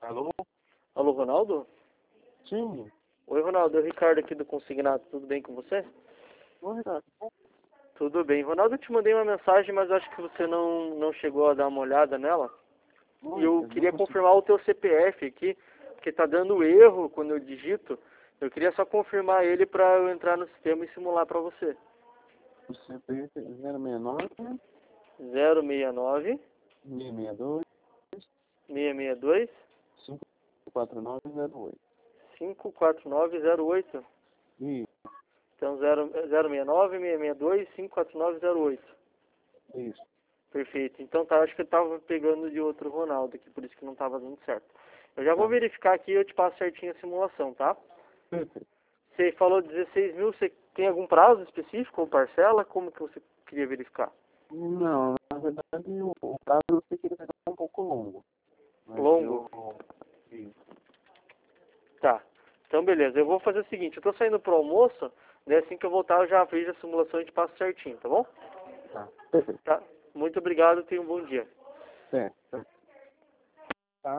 Alô? Alô, Ronaldo? Sim. Oi, Ronaldo. É o Ricardo aqui do Consignado. Tudo bem com você? Oi, Ricardo. Tudo bem. Ronaldo, eu te mandei uma mensagem, mas acho que você não chegou a dar uma olhada nela. E eu queria confirmar o teu CPF aqui, porque tá dando erro quando eu digito. Eu queria só confirmar ele para eu entrar no sistema e simular para você. O CPF é 069 069 662 662 54908. 54908. Isso, Então 069 662 54908. isso. Perfeito. Então tá, acho que eu tava pegando de outro Ronaldo aqui, por isso que não tava dando certo. Eu já vou Tá. verificar aqui e eu te passo certinho a simulação, tá? Perfeito. Você falou 16 mil, você tem algum prazo específico ou parcela? Como que você queria verificar? Não, na verdade o prazo eu sei que ele vai estar um pouco longo. Mas Longo? Isso. Tá. Então beleza, eu vou fazer o seguinte, eu tô saindo pro almoço, daí assim que eu voltar eu já vejo a simulação e te passo certinho, tá bom? Tá. Perfeito. Tá. Muito obrigado, tenha um bom dia. Certo.